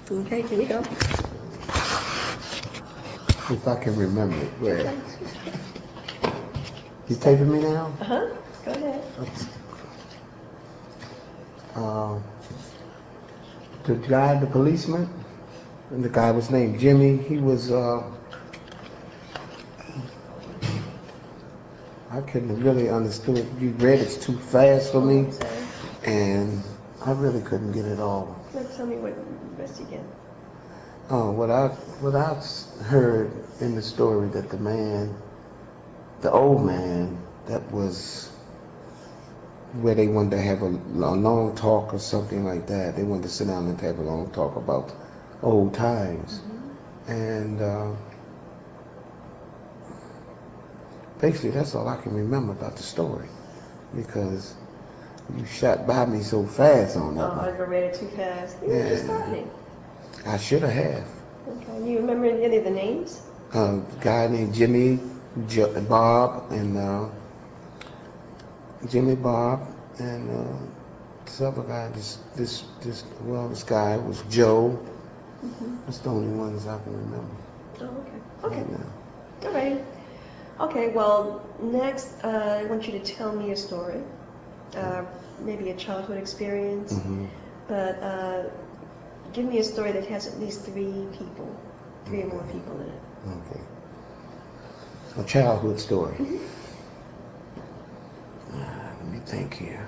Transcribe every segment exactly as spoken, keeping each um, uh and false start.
Okay, here you go. If I can remember it. Go ahead. Okay. You taping me now? Uh-huh. Go ahead. Uh, the guy, the policeman, and the guy was named Jimmy. He was, uh, I couldn't really understand. You read it too fast for Oh, me, I'm sorry. and I really couldn't get it all. Now tell me what rest you get. Uh, what I what I heard in the story that the man, the old man, that was where they wanted to have a, a long talk or something like that. They wanted to sit down and have a long talk about old times. Mm-hmm. And uh, basically, that's all I can remember about the story because you shot by me so fast on that Oh, one. I read it too fast. You were just Yeah, starting. I should have had. Okay. You remember any of the names? A guy named Jimmy jo- Bob and uh, Jimmy Bob and uh, this other guy. This this this well, this guy was Joe. Mm-hmm. That's the only ones I can remember Oh, okay. Okay. right now. All right. Okay. Well, next, uh, I want you to tell me a story. Uh, maybe a childhood experience, Mm-hmm. but uh, give me a story that has at least three people, three or more Okay. people in it. Okay. A childhood story. Mm-hmm. Uh, let me think here.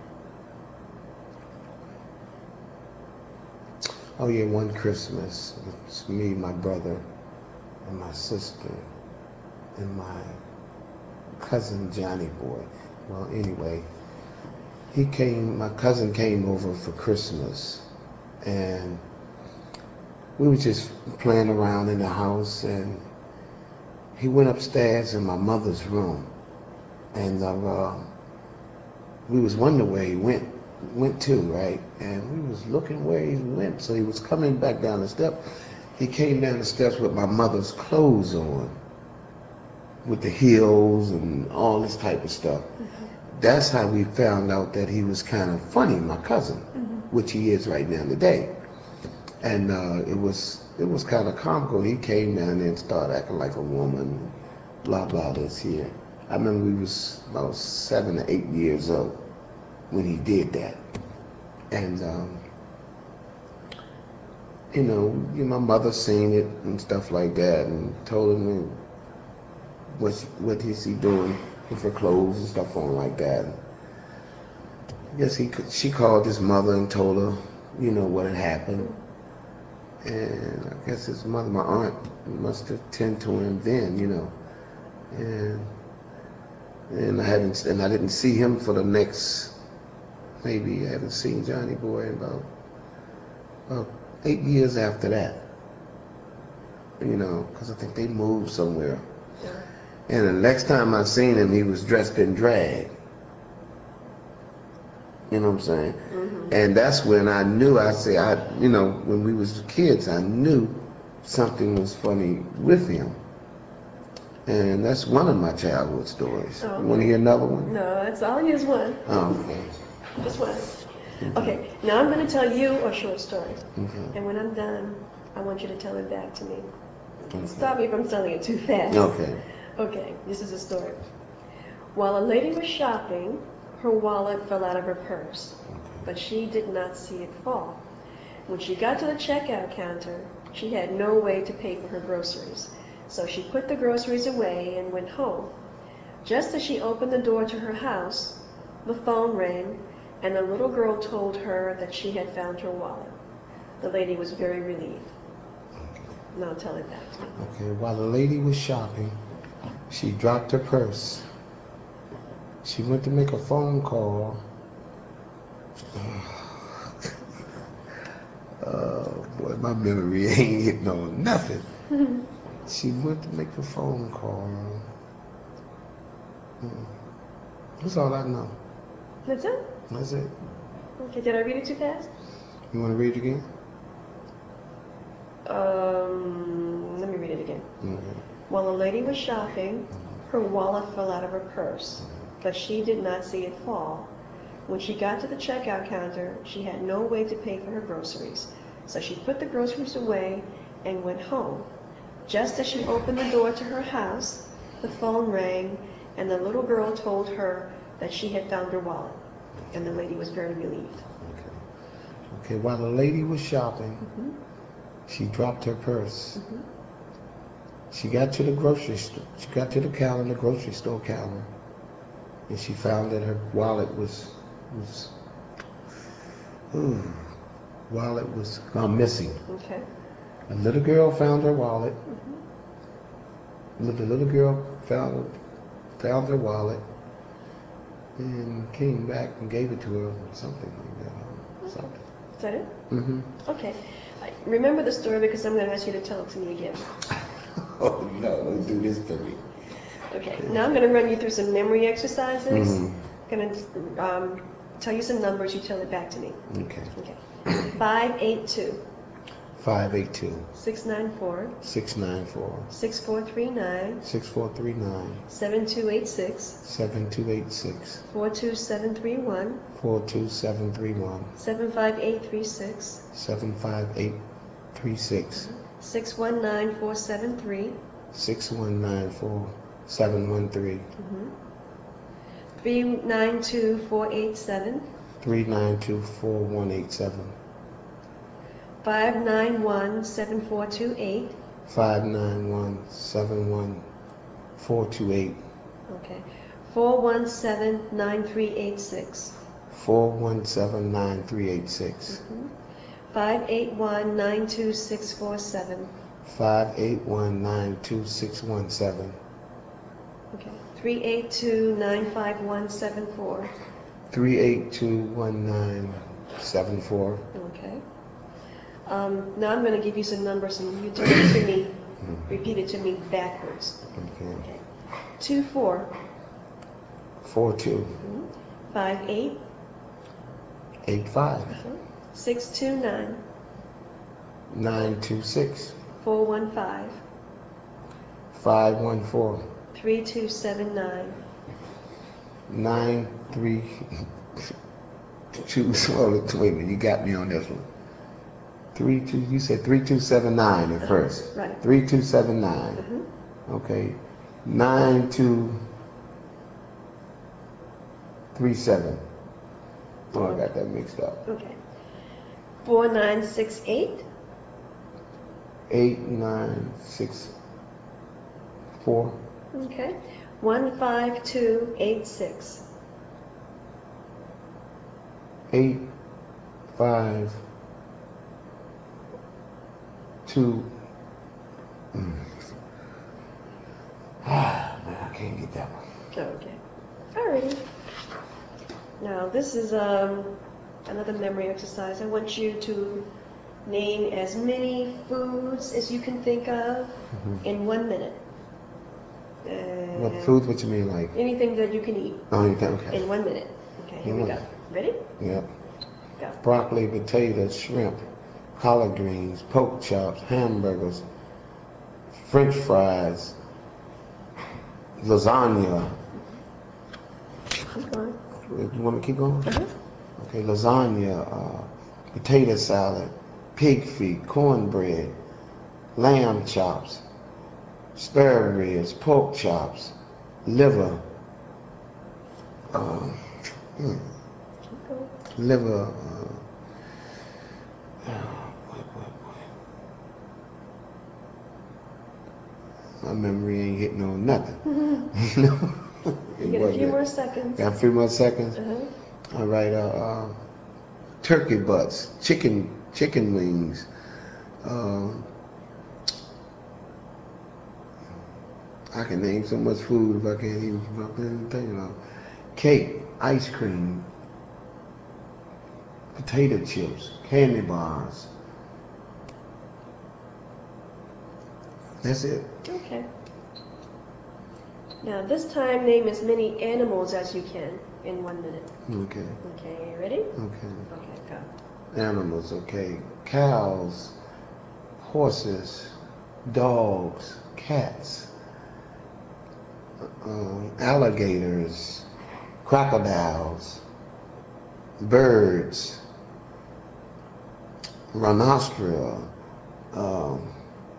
Oh yeah, one Christmas, it's me, my brother, and my sister, and my cousin Johnny Boy. Well, anyway, he came. My cousin came over for Christmas, and we were just playing around in the house, and he went upstairs in my mother's room, and uh, we was wondering where he went went to, right? And we was looking where he went. So he was coming back down the steps. He came down the steps with my mother's clothes on, with the heels and all this type of stuff. Mm-hmm. That's how we found out that he was kind of funny, my cousin, Mm-hmm. which he is right now today. And uh, it was it was kind of comical. He came down there and started acting like a woman, blah blah this here. I remember we was about seven or eight years old when he did that. And um, you know, you know, my mother seen it and stuff like that, and told him what what is he doing with her clothes and stuff on like that. I guess he she called his mother and told her, you know, what had happened. And I guess his mother, my aunt, must have tended to him then, you know. And and I hadn't and I didn't see him for the next maybe I haven't seen Johnny Boy in about about eight years after that. You know, because I think they moved somewhere. Yeah. And the next time I seen him, he was dressed in drag. You know what I'm saying? Mm-hmm. And that's when I knew. I say, I, you know, when we was kids, I knew something was funny with him. And that's one of my childhood stories. Oh, You want to okay. hear another one? No, that's all. Here's one. Oh, okay. Just one. Okay. Okay. Now I'm going to tell you a short story, Okay. and when I'm done, I want you to tell it back to me. Okay. Stop me if I'm telling it too fast. Okay. Okay. This is a story. While a lady was shopping, her wallet fell out of her purse, but she did not see it fall. When she got to the checkout counter, she had no way to pay for her groceries. So she put the groceries away and went home. Just as she opened the door to her house, the phone rang, and a little girl told her that she had found her wallet. The lady was very relieved. Now tell it back to me. Okay. While the lady was shopping, she dropped her purse. She went to make a phone call. Oh boy, my memory ain't hitting on nothing. She went to make a phone call. Hmm. That's all I know. That's it? That's it. Okay, did I read it too fast? You want to read it again? Um, let me read it again. Okay. While a lady was shopping, her wallet fell out of her purse, but she did not see it fall. When she got to the checkout counter, she had no way to pay for her groceries, So she put the groceries away and went home. Just as she opened the door to her house, the phone rang, and the little girl told her that she had found her wallet. And the lady was very relieved. Okay. Okay, while the lady was shopping, Mm-hmm. she dropped her purse. Mm-hmm. She got to the grocery store. She got to the counter, the grocery store counter, and she found that her wallet was was ooh, wallet was gone missing. Okay. A little girl found her wallet. Mm-hmm. The little girl found found her wallet and came back and gave it to her, something like that. Okay. Something. Is that it? Mm-hmm. Okay. I remember the story because I'm going to ask you to tell it to me again. Oh no! Don't do this to me. Okay. Now I'm going to run you through some memory exercises. Mm-hmm. I'm going to um, tell you some numbers. You tell it back to me. Okay. Okay. Five eight two. Five eight two. Six nine four. Six nine four. Six four three nine. Six four three nine. Seven two eight six. Seven two eight six. Four two seven three one. Four two seven three one. Seven five eight three six. Seven five eight three six. Six one nine four seven three. Six one nine four seven one three. Mm-hmm. Three nine two four eight seven. Three nine two four one eight seven. Five nine one seven four two eight. Five nine one seven one four two eight. Okay. Four one seven nine three eight six. Four one seven nine three eight six. Mm-hmm. Five eight one nine two six four seven. Five eight one nine two six one seven. Okay. Three eight two nine five one seven four. Three eight two one nine seven four. Okay. Um, now I'm going to give you some numbers and you tell it to me, Mm-hmm. repeat it to me backwards. Okay. Okay. Two four. Four two. Mm-hmm. Five eight. Eight five. Uh-huh. Six two nine. Nine two six. Four one five. Five one four. Three two seven nine. Nine three two. Well, wait a minute, you got me on this one. Three two. You said three two seven nine at first. Uh-huh. Right. Three two seven nine. Mm-hmm. Okay. Nine two three seven. Oh, I got that mixed up. Okay. Four nine six eight. Eight nine six four. Okay. One five two eight six. Eight five two. Mm. Ah, man, I can't get that one. Okay. Alrighty. Now this is um another memory exercise. I want you to name as many foods as you can think of Mm-hmm. in one minute. And What foods? What you mean, like? anything that you can eat. Oh, you can. Okay. In one minute. Okay, here In we one go. minute. Ready? Yep. Go. Broccoli, potatoes, shrimp, collard greens, pork chops, hamburgers, French fries, lasagna. Keep going. You want to keep going? Uh-huh. Okay, lasagna, uh, potato salad, pig feet, cornbread, lamb chops, spare ribs, pork chops, liver, uh, mm, Keep going. liver. Uh, what, what, what? My memory ain't hitting on nothing. You know? You get a few more seconds. Got a few more seconds. Uh-huh. All right. Uh, uh, turkey butts, chicken, chicken wings. Um, I can name so much food if I can't even if I can't think of cake, ice cream, potato chips, candy bars. That's it. Okay. Now this time name as many animals as you can in one minute. Okay. Okay, ready? Okay. Okay, go. Animals. Okay. Cows, horses, dogs, cats, um, alligators, crocodiles, birds, rhinoceros. Um,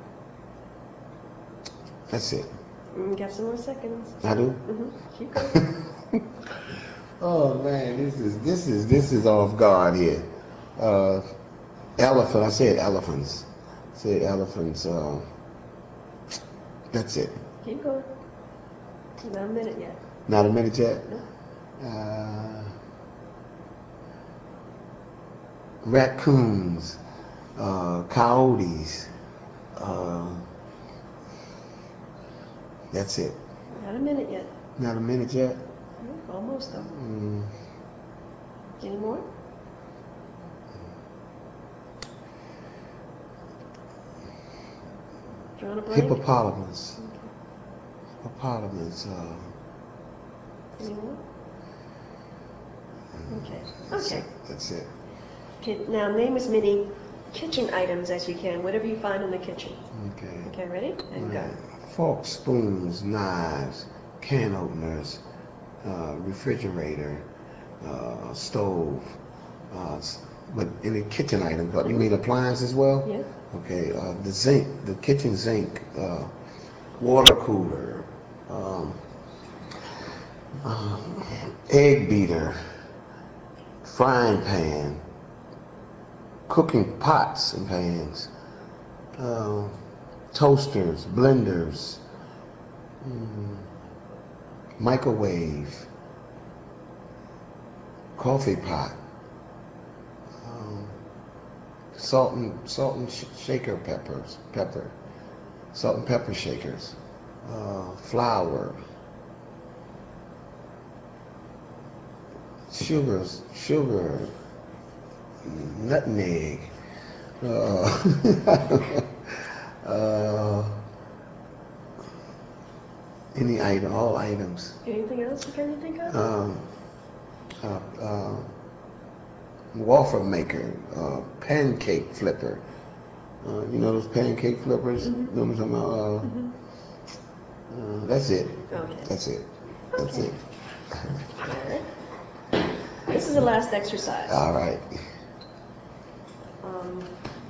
that's it. You got some more seconds. I do. Mm-hmm. Keep going. Oh man, this is this is this is off guard here. Uh, elephant. I said elephants. I said elephants. Uh, that's it. Keep going. Not a minute yet. Not a minute yet. Nope. Uh, raccoons, uh, coyotes. Uh, that's it. Not a minute yet. Not a minute yet. Nope, almost though. Mm. Any more? Drawing a blank? Hippopotamus. Okay. Hippopotamus. Uh, Any more? Okay. that's Okay. it. That's it. Okay. Now name as many kitchen items as you can. Whatever you find in the kitchen. Okay. Okay. Ready? And go. Forks, spoons, knives, can openers, uh, refrigerator, uh, stove. Uh, but any kitchen items? But you mean appliances as well? Yeah. Okay. Uh, the zinc, the kitchen zinc, uh, water cooler, um, uh, egg beater, frying pan, cooking pots and pans, uh, toasters, blenders, mm, microwave, coffee pot, um, salt and salt and sh- shaker peppers, pepper, salt and pepper shakers, uh, flour, sugars, sugar, nutmeg, uh, uh, any item, all items. Anything else you can think of? Um, uh, uh, waffle maker, uh, pancake flipper. Uh, you know those pancake flippers? Mm-hmm. Know what I'm talking about? Uh, Mm-hmm. uh, that's it. Okay. That's it. That's Okay. it. All right. This is the last exercise. All right. Um,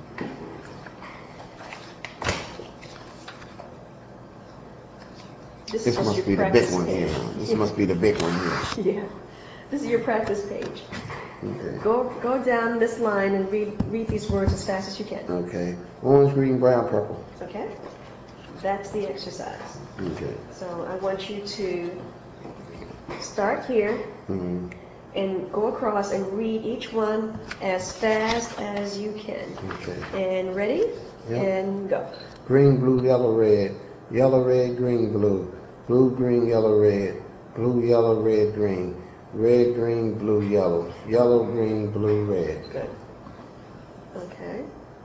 this, This is just must your be the big practice one page. here. This must be the big one here. Yeah. This is your practice page. Okay. Go go down this line and read read these words as fast as you can. Okay. Orange, green, brown, purple. Okay? That's the exercise. Okay. So I want you to start here Mm-hmm. and go across and read each one as fast as you can. Okay. And ready? Yep. And go. Green, blue, yellow, red. Yellow, red, green, blue. Blue, green, yellow, red. Blue, yellow, red, green. Red, green, blue, yellow. Yellow, green, blue, red. Good. Okay.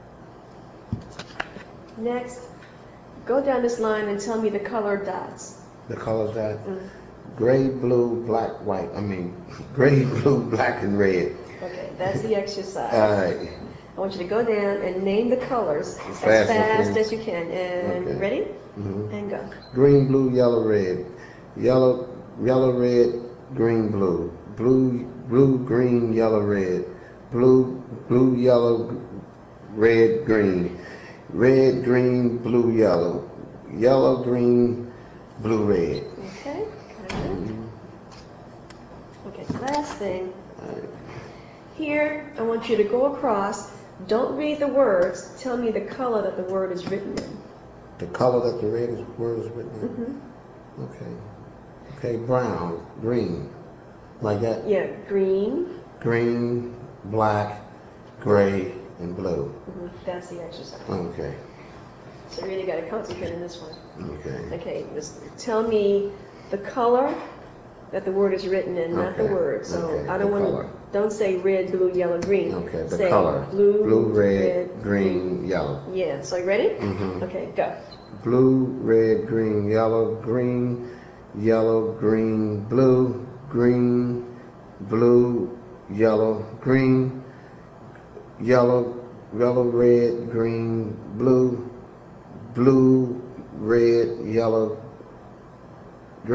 Next, go down this line and tell me the colored dots. The colors that? Mm. Gray, blue, black, white. I mean, gray, blue, black, and red. Okay, that's the exercise. All right. I want you to go down and name the colors as Fast fast as as you can. And Okay. ready? Mm-hmm. And go. Green, blue, yellow, red. Yellow, yellow, red, green, blue. Blue, blue, green, yellow, red. Blue, blue, yellow, red, green. Red, green, blue, yellow. Yellow, green, blue, red. Okay, good. Mm-hmm. Okay, last thing. All right. Here, I want you to go across. Don't read the words. Tell me the color that the word is written in. The color that the red is, word is written in. Mm-hmm. Okay. Okay, brown, green, like that. Yeah, green. Green, black, gray, and blue. Mm-hmm. That's the exercise. Okay. So you really got to concentrate on this one. Okay. Okay, just tell me the color that the word is written in, not the Okay. word. So Okay, I don't the want color. to, don't say red, blue, yellow, green. Okay, the say color. Blue, Blue, red, red, green, green. yellow. Yeah, so you ready? Mm-hmm. Okay, go. Blue, red, green, yellow, green, yellow, green, blue, green, blue, yellow, green, yellow, yellow, red, green, blue, blue, red, yellow,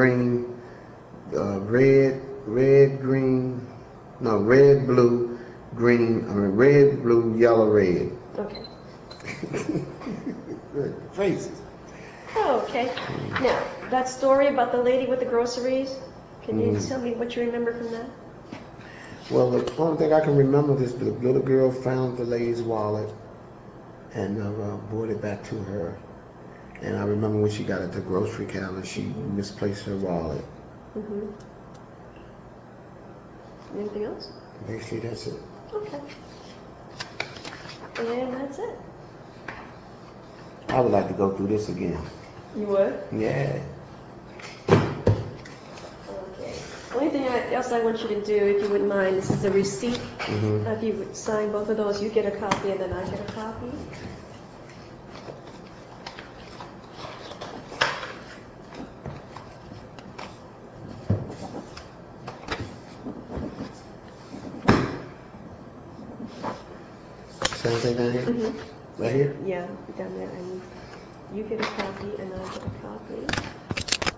green, uh, red, red, green, no, red, blue, green, I mean red, blue, yellow, red. Okay. Faces. Oh, okay. Now, that story about the lady with the groceries, can you Mhm. tell me what you remember from that? Well, the only thing I can remember is the little girl found the lady's wallet and uh, brought it back to her. And I remember when she got at the grocery counter, she misplaced her wallet. Mm-hmm. Anything else? Basically, that's it. Okay. And that's it. I would like to go through this again. You would? Yeah. Okay. Only thing I, else I want you to do, if you wouldn't mind, this is a receipt. Mm-hmm. If you would sign both of those, you get a copy and then I get a copy. Same thing down here? Mm-hmm. Right here? Yeah, down there. And you get a copy and I get a